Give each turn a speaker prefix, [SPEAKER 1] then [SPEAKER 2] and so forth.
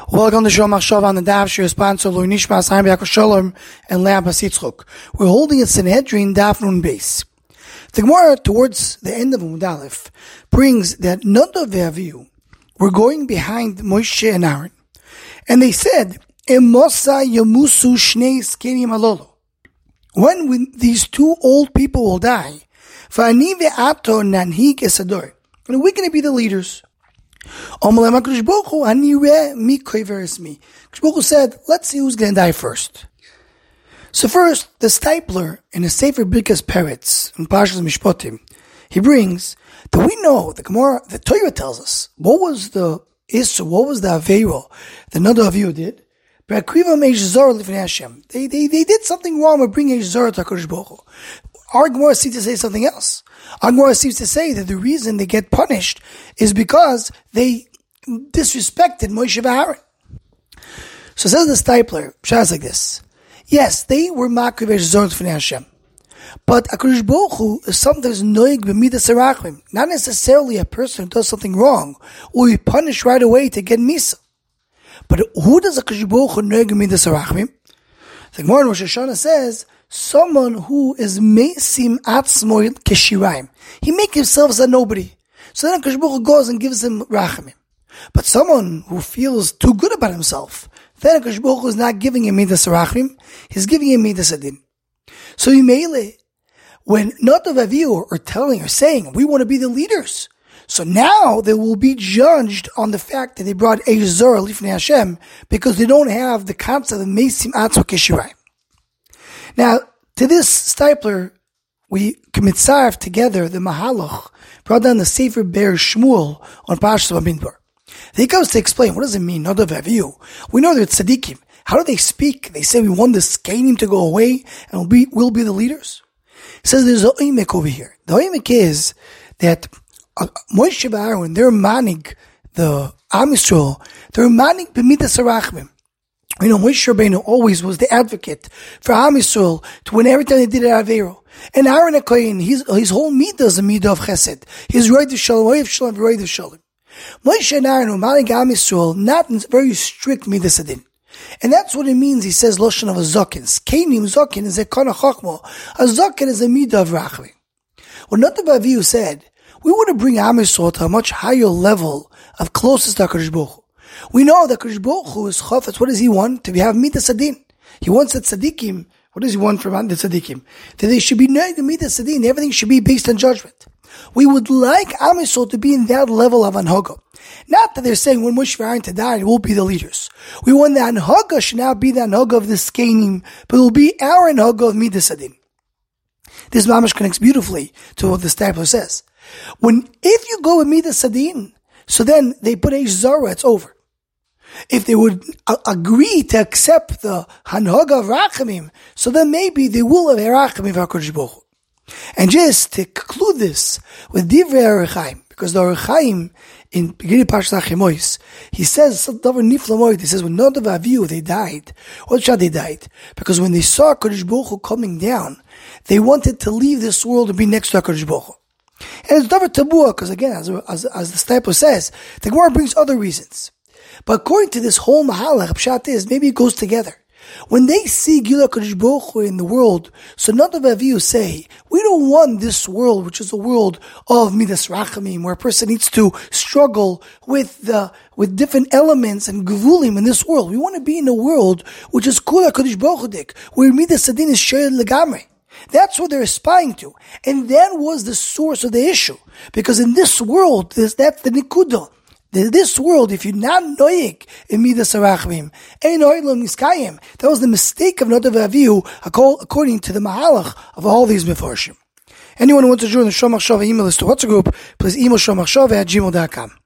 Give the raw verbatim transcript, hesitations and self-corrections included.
[SPEAKER 1] Welcome to Shom Machshava on the Daf Shir sponsor Lui Nishmas Chaim Yaakov Shalom and Leah Bas Yitzchok. We're holding a Sanhedrin Daf Nun Beis. The Gemara towards the end of Amud Aleph brings that Nadav ve'Avihu were going behind Moshe and Aaron, and they said, "Emosa yamusu shnei skenim halolo." When we, these two old people will die, v'ani ve'ato nanhig esador, and we're going to be the leaders. Kadosh Baruch Hu said, let's see who's going to die first. So first, the Stipler in the Sefer Birkas Peretz in Parshas Mishpatim, he brings that we know the Gemara, the Torah tells us what was the Issur, what was the Aveiro that Nadav ve'Avihu did. They, they, they did something wrong with bringing Eish Zara to Kadosh Baruch Hu. Our Gemara seems to say something else. Our Gemara seems to say that the reason they get punished is because they disrespected Moshe and Aaron. So says the Stipler, Pshas like this. Yes, they were makriv Eish Zara L'fnei Hashem, but HaKadosh Baruch Hu is sometimes noig b'midas harachmim. Not necessarily a person who does something wrong will be punished right away to get misa. But who does HaKadosh Baruch Hu noig b'midas harachmim? The Gemara in Rosh Hashanah says, someone who is mesim atzmo keshiraim. He makes himself as a nobody. So then HaKadosh Baruch Hu goes and gives him rachamim. But someone who feels too good about himself, then HaKadosh Baruch Hu is not giving him midas rachamim, he's giving him midas adin. So Yimele, when Nadav ve'Avihu are telling or saying, we want to be the leaders, so now they will be judged on the fact that they brought Eish Zara L'fnei Hashem because they don't have the concept of mesim atzmo keshiraim. Now, to this Stipler, we commit sarf together the Mahalach brought down the Sefer Be'er Shmuel on Parshas Bamidbar. He comes to explain, what does it mean, Nadav ve'Avihu? We know they're tzaddikim. How do they speak? They say we want the skenim to go away and we'll be, we'll be the leaders. He says there's a oimek over here. The oimek is that uh, Moshe and Aaron, they're manig the Am Yisrael, they're manig b'midas harachmim. You know, Moshe Rabbeinu always was the advocate for Am Yisrael to win every time they did it at Aveiro. And Aaron HaKohen, his, his whole midah is a midah of chesed. His roid of shalom, roid of shalom, roid of shalom. Moshe and Aaron were manig Am Yisrael, not in very strict midah sadin. And that's what it means, he says, Loshan of a zokin. Skenim zokin is a kana chachmo. A zokin is a midah of rachmi. What Nadav ve'Avihu said, we want to bring Am Yisrael to a much higher level of closest to HaKadosh Baruch Hu. We know that Kadosh Baruch Hu is chafetz. What does he want? To have midas adin. He wants that tzaddikim. What does he want from the tzaddikim? That they should be noig midas adin. Everything should be based on judgment. We would like Am Yisrael to be in that level of anhaga. Not that they're saying when Moshe and Aaron to die, we'll be the leaders. We want the anhaga should not be the anhaga of the skenim, but it will be our anhaga of midas adin. This mamash connects beautifully to what the Stipler says. When if you go with midas adin, so then they put Eish Zara, it's over. If they would uh, agree to accept the Hanhaga of Rachamim, so then maybe they will have Rachamim for HaKadosh Baruch Hu. And just to conclude this with Divrei Orach Chaim, because the Orach Chaim in beginning Parshas Achimois, he says something niflamoid. He says when Nadav ve'Avihu they died, what shall they died? Because when they saw HaKadosh Baruch Hu coming down, they wanted to leave this world and be next to HaKadosh Baruch Hu. And it's davar tabua, because again, as, as, as the Stipler says, the Gemara brings other reasons. But according to this whole mahalach, pshat is, maybe it goes together. When they see Gila Kadosh Baruch Hu in the world, so Nadav ve'Avihu say, we don't want this world, which is a world of midas rachamim, where a person needs to struggle with the, with different elements and gevulim in this world. We want to be in a world which is Kula Kadosh Baruch Hu dik, where midas adin is shared legamre. That's what they're aspiring to. And that was the source of the issue. Because in this world, that's the nikudah. In this world, if you're not noyik in midas harachmim, ein oilam niskayim. That was the mistake of Nadav ve'Avihu, according to the mahalach of all these mefarshim. Anyone who wants to join the Shom Machshava email list to WhatsApp group, please email shom machshava at gmail dot com.